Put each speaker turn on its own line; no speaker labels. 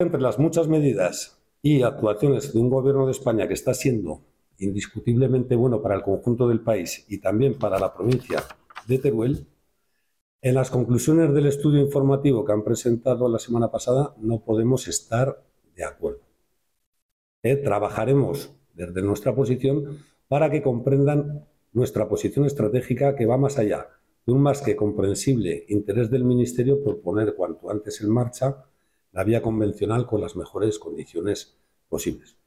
Entre las muchas medidas y actuaciones de un gobierno de España que está siendo indiscutiblemente bueno para el conjunto del país y también para la provincia de Teruel, en las conclusiones del estudio informativo que han presentado la semana pasada no podemos estar de acuerdo. Trabajaremos desde nuestra posición para que comprendan nuestra posición estratégica, que va más allá de un más que comprensible interés del Ministerio por poner cuanto antes en marcha la vía convencional con las mejores condiciones posibles.